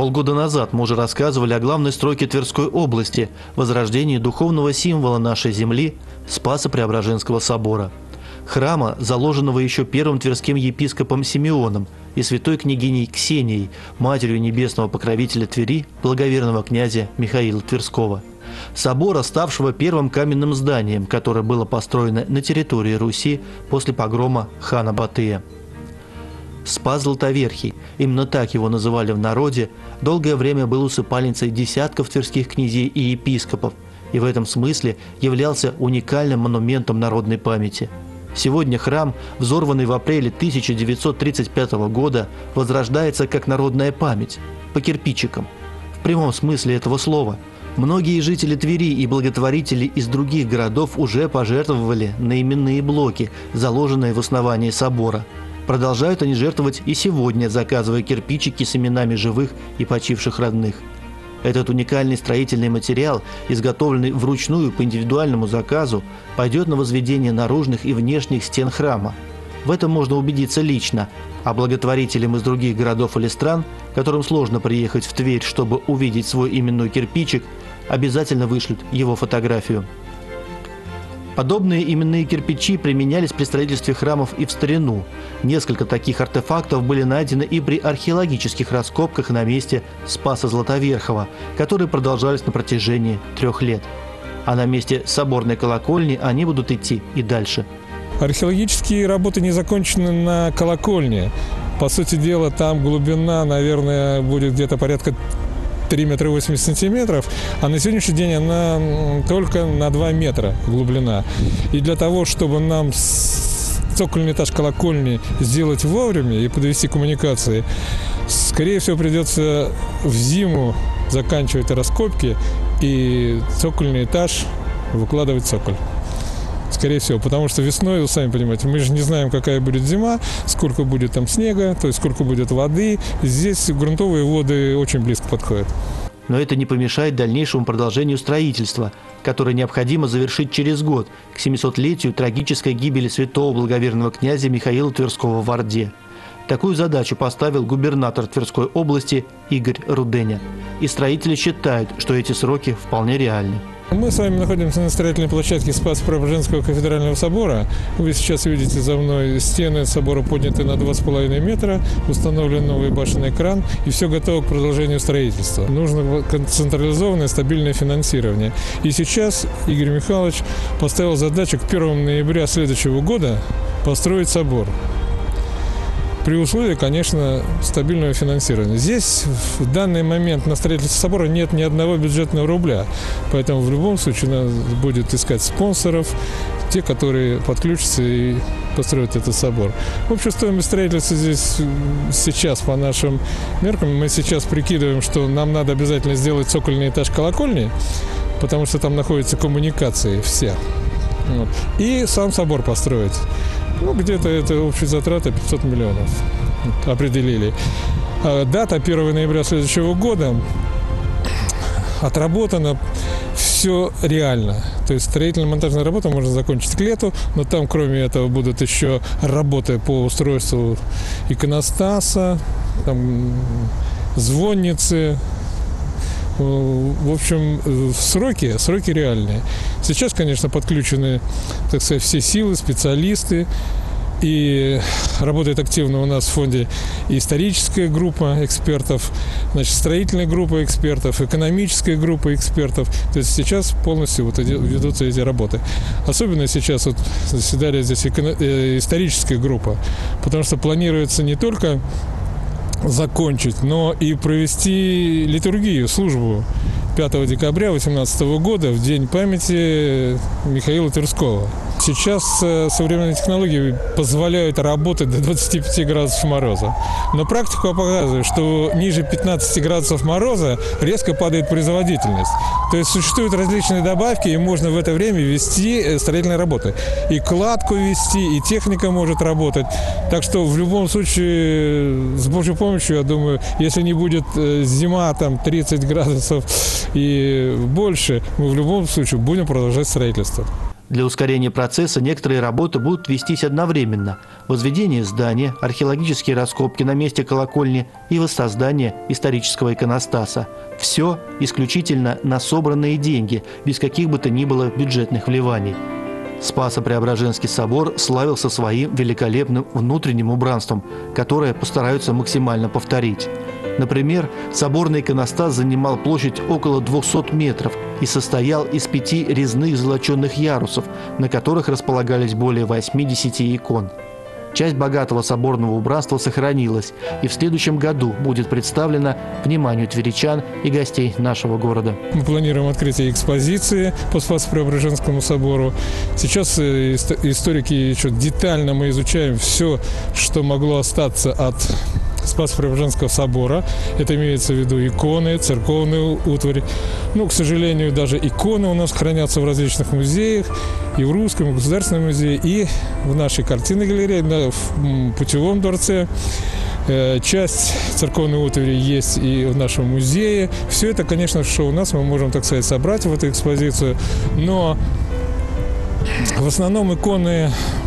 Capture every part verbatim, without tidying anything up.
Полгода назад мы уже рассказывали о главной стройке Тверской области – возрождении духовного символа нашей земли – Спасо-Преображенского собора. Храма, заложенного еще первым тверским епископом Симеоном и святой княгиней Ксенией, матерью небесного покровителя Твери, благоверного князя Михаила Тверского. Собора, ставшего первым каменным зданием, которое было построено на территории Руси после погрома хана Батыя. Спас Златоверхий, именно так его называли в народе, долгое время был усыпальницей десятков тверских князей и епископов, и в этом смысле являлся уникальным монументом народной памяти. Сегодня храм, взорванный в апреле тысяча девятьсот тридцать пятого года, возрождается как народная память, по кирпичикам. В прямом смысле этого слова. Многие жители Твери и благотворители из других городов уже пожертвовали на именные блоки, заложенные в основании собора. Продолжают они жертвовать и сегодня, заказывая кирпичики с именами живых и почивших родных. Этот уникальный строительный материал, изготовленный вручную по индивидуальному заказу, пойдет на возведение наружных и внешних стен храма. В этом можно убедиться лично, а благотворителям из других городов или стран, которым сложно приехать в Тверь, чтобы увидеть свой именной кирпичик, обязательно вышлют его фотографию. Подобные именные кирпичи применялись при строительстве храмов и в старину. Несколько таких артефактов были найдены и при археологических раскопках на месте Спаса Златоверхова, которые продолжались на протяжении трех лет. А на месте соборной колокольни они будут идти и дальше. Археологические работы не закончены на колокольне. По сути дела, там глубина, наверное, будет где-то порядка три метра восемьдесят сантиметров, а на сегодняшний день она только на два метра глубина. И для того, чтобы нам цокольный этаж колокольни сделать вовремя и подвести коммуникации, скорее всего, придется в зиму заканчивать раскопки и цокольный этаж выкладывать цоколь. Скорее всего, потому что весной, вы сами понимаете, мы же не знаем, какая будет зима, сколько будет там снега, то есть сколько будет воды. Здесь грунтовые воды очень близко подходят. Но это не помешает дальнейшему продолжению строительства, которое необходимо завершить через год, к семисотлетию трагической гибели святого благоверного князя Михаила Тверского в Орде. Такую задачу поставил губернатор Тверской области Игорь Руденя. И строители считают, что эти сроки вполне реальны. Мы с вами находимся на строительной площадке Спасо-Преображенского кафедрального собора. Вы сейчас видите за мной стены собора подняты на два с половиной метра, установлен новый башенный кран, и все готово к продолжению строительства. Нужно централизованное стабильное финансирование. И сейчас Игорь Михайлович поставил задачу к первому ноября следующего года построить собор. При условии, конечно, стабильного финансирования. Здесь в данный момент на строительство собора нет ни одного бюджетного рубля. Поэтому в любом случае надо будет искать спонсоров, те, которые подключатся и построят этот собор. В общем, стоимость строительства здесь сейчас по нашим меркам, мы сейчас прикидываем, что нам надо обязательно сделать цокольный этаж колокольни, потому что там находятся коммуникации все. Вот. И сам собор построить. Ну, где-то это общая затрата пятьсот миллионов определили. А дата первого ноября следующего года. Отработано все реально. То есть строительно-монтажная работа можно закончить к лету, но там, кроме этого, будут еще работы по устройству иконостаса, там, звонницы. В общем, сроки, сроки реальные. Сейчас, конечно, подключены, так сказать, все силы, специалисты. И работает активно у нас в фонде и историческая группа экспертов, значит, строительная группа экспертов, экономическая группа экспертов. То есть сейчас полностью вот ведутся эти работы. Особенно сейчас вот заседали здесь историческая группа, потому что планируется не только закончить, но и провести литургию, службу пятого декабря две тысячи восемнадцатого года в День памяти Михаила Тверского. Сейчас современные технологии позволяют работать до двадцати пяти градусов мороза. Но практика показывает, что ниже пятнадцати градусов мороза резко падает производительность. То есть существуют различные добавки, и можно в это время вести строительные работы. И кладку вести, и техника может работать. Так что в любом случае, с Божьей помощью, я думаю, если не будет зима там тридцать градусов и больше, мы в любом случае будем продолжать строительство. Для ускорения процесса некоторые работы будут вестись одновременно. Возведение здания, археологические раскопки на месте колокольни и воссоздание исторического иконостаса. Все исключительно на собранные деньги, без каких бы то ни было бюджетных вливаний. Спасо-Преображенский собор славился своим великолепным внутренним убранством, которое постараются максимально повторить. Например, соборный иконостас занимал площадь около двухсот метров и состоял из пяти резных золоченых ярусов, на которых располагались более восьмидесяти икон. Часть богатого соборного убранства сохранилась и в следующем году будет представлена вниманию тверичан и гостей нашего города. Мы планируем открытие экспозиции по Спасо-Преображенскому собору. Сейчас историки еще детально мы изучаем все, что могло остаться от Спасо-Преображенского собора. Это имеется в виду иконы, церковную утварь. Ну, к сожалению, даже иконы у нас хранятся в различных музеях, и в Русском, и в Государственном музее, и в нашей картинной галерее, в Путевом дворце. Часть церковной утвари есть и в нашем музее. Все это, конечно, что у нас мы можем, так сказать, собрать в эту экспозицию. Но в основном иконы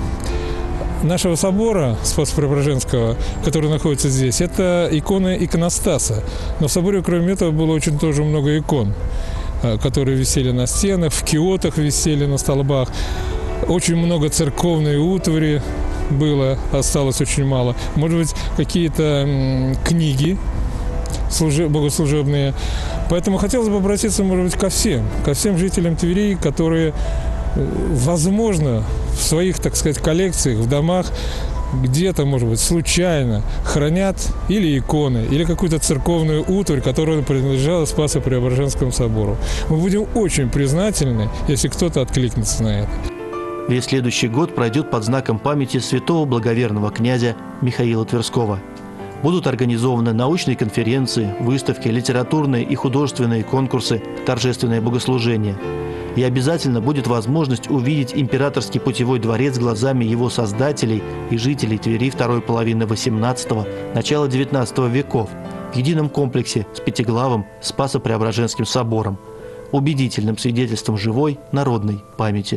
нашего собора Спасо-Преображенского, который находится здесь, это иконы иконостаса. Но в соборе, кроме этого, было очень тоже много икон, которые висели на стенах, в киотах висели на столбах. Очень много церковной утвари было, осталось очень мало. Может быть, какие-то м, книги служи, богослужебные. Поэтому хотелось бы обратиться, может быть, ко всем, ко всем жителям Твери, которые, возможно, в своих, так сказать, коллекциях, в домах где-то, может быть, случайно хранят или иконы, или какую-то церковную утварь, которая принадлежала Спасо-Преображенскому собору. Мы будем очень признательны, если кто-то откликнется на это. Весь следующий год пройдет под знаком памяти святого благоверного князя Михаила Тверского. Будут организованы научные конференции, выставки, литературные и художественные конкурсы, торжественные богослужения. И обязательно будет возможность увидеть императорский путевой дворец глазами его создателей и жителей Твери второй половины восемнадцатого – начала девятнадцатого веков в едином комплексе с пятиглавым Спасо-Преображенским собором, убедительным свидетельством живой народной памяти.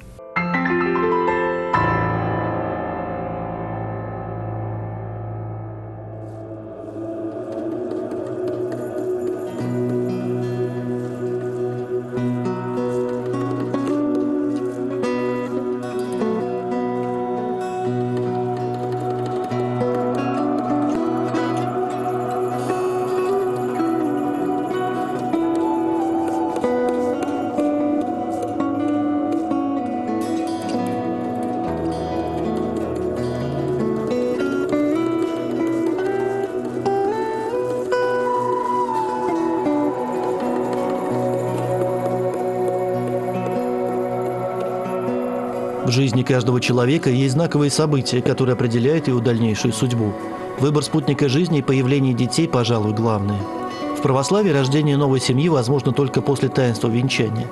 В жизни каждого человека есть знаковые события, которые определяют его дальнейшую судьбу. Выбор спутника жизни и появление детей, пожалуй, главное. В православии рождение новой семьи возможно только после таинства венчания.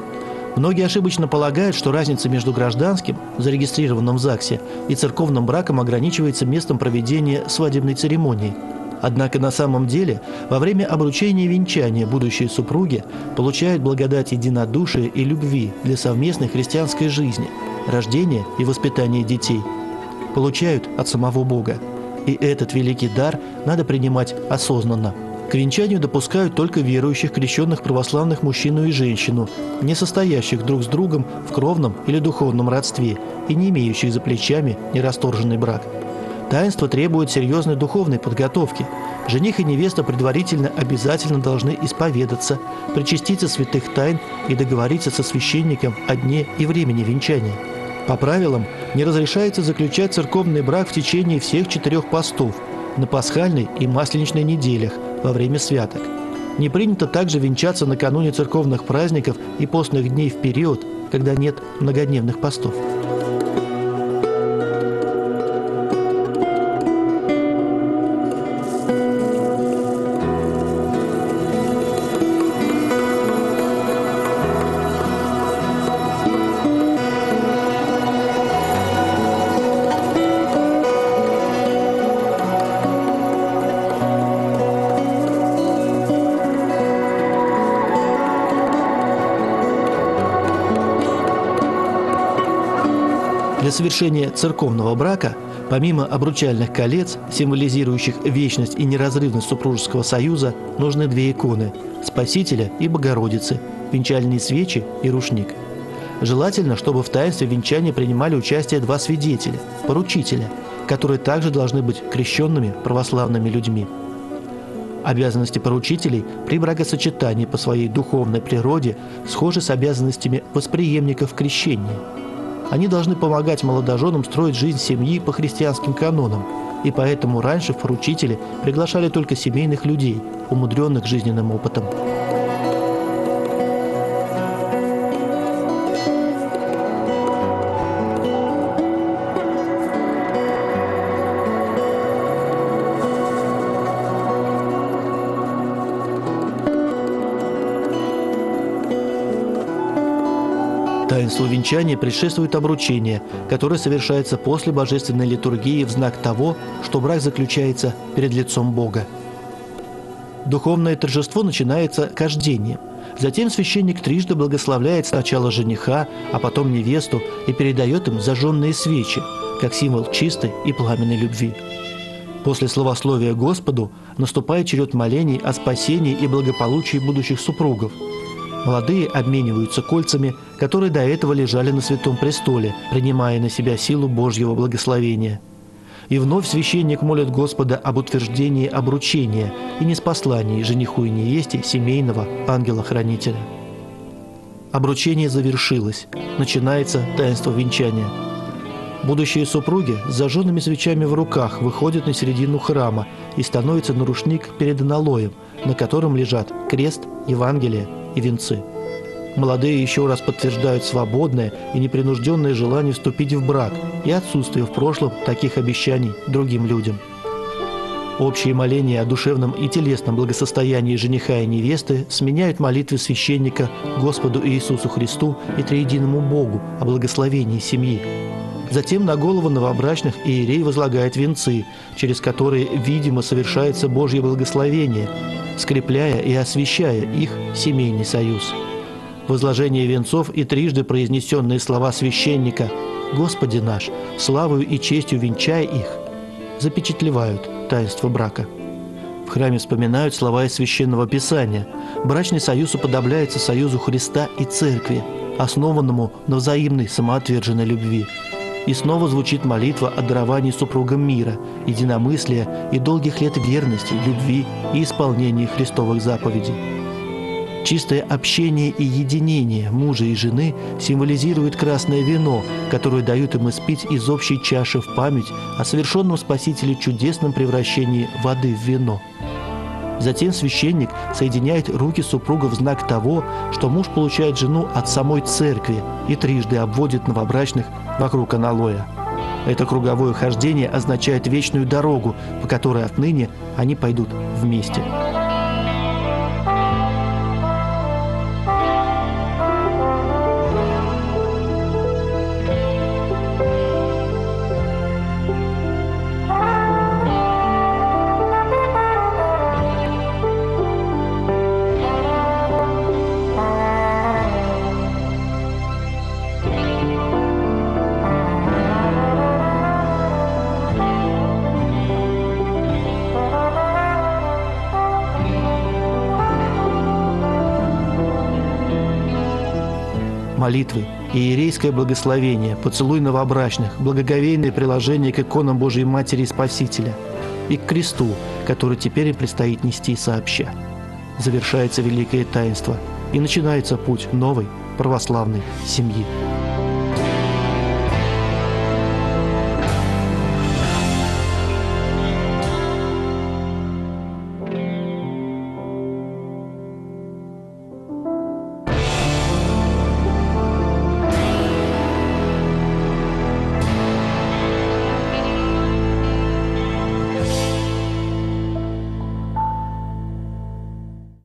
Многие ошибочно полагают, что разница между гражданским, зарегистрированным в ЗАГСе, и церковным браком ограничивается местом проведения свадебной церемонии. Однако на самом деле во время обручения и венчания будущие супруги получают благодать единодушия и любви для совместной христианской жизни, рождения и воспитания детей. Получают от самого Бога. И этот великий дар надо принимать осознанно. К венчанию допускают только верующих крещенных православных мужчину и женщину, не состоящих друг с другом в кровном или духовном родстве и не имеющих за плечами нерасторженный брак. Таинство требует серьезной духовной подготовки. Жених и невеста предварительно обязательно должны исповедаться, причаститься святых тайн и договориться со священником о дне и времени венчания. По правилам, не разрешается заключать церковный брак в течение всех четырех постов, на пасхальной и масленичной неделях, во время святок. Не принято также венчаться накануне церковных праздников и постных дней в период, когда нет многодневных постов. Для совершения церковного брака, помимо обручальных колец, символизирующих вечность и неразрывность супружеского союза, нужны две иконы – Спасителя и Богородицы, венчальные свечи и рушник. Желательно, чтобы в таинстве венчания принимали участие два свидетеля – поручителя, которые также должны быть крещенными православными людьми. Обязанности поручителей при бракосочетании по своей духовной природе схожи с обязанностями восприемников крещения. Они должны помогать молодоженам строить жизнь семьи по христианским канонам, и поэтому раньше в поручители приглашали только семейных людей, умудренных жизненным опытом. Таинству венчания предшествует обручение, которое совершается после божественной литургии в знак того, что брак заключается перед лицом Бога. Духовное торжество начинается кождением. Затем священник трижды благословляет сначала жениха, а потом невесту и передает им зажженные свечи, как символ чистой и пламенной любви. После словословия Господу наступает черед молений о спасении и благополучии будущих супругов. Молодые обмениваются кольцами, которые до этого лежали на Святом Престоле, принимая на себя силу Божьего благословения. И вновь священник молит Господа об утверждении обручения и ниспослании жениху и невесте семейного ангела-хранителя. Обручение завершилось. Начинается таинство венчания. Будущие супруги с зажженными свечами в руках выходят на середину храма и становятся на рушник перед аналоем, на котором лежат крест, Евангелие и венцы. Молодые еще раз подтверждают свободное и непринужденное желание вступить в брак и отсутствие в прошлом таких обещаний другим людям. Общие моления о душевном и телесном благосостоянии жениха и невесты сменяют молитвы священника Господу Иисусу Христу и Триединому Богу о благословении семьи. Затем на голову новобрачных иерей возлагает венцы, через которые, видимо, совершается Божье благословение, скрепляя и освящая их семейный союз. Возложение венцов и трижды произнесенные слова священника «Господи наш, славою и честью венчай их» запечатлевают таинство брака. В храме вспоминают слова из Священного Писания. Брачный союз уподобляется союзу Христа и Церкви, основанному на взаимной самоотверженной любви. И снова звучит молитва о даровании супругам мира, единомыслия и долгих лет верности, любви и исполнении Христовых заповедей. Чистое общение и единение мужа и жены символизирует красное вино, которое дают им испить из общей чаши в память о совершенном Спасителе чудесном превращении воды в вино. Затем священник соединяет руки супругов в знак того, что муж получает жену от самой церкви и трижды обводит новобрачных вокруг аналоя. Это круговое хождение означает вечную дорогу, по которой отныне они пойдут вместе. Молитвы, иерейское благословение, поцелуй новобрачных, благоговейное приложение к иконам Божьей Матери и Спасителя и к кресту, который теперь им предстоит нести сообща. Завершается великое таинство и начинается путь новой православной семьи.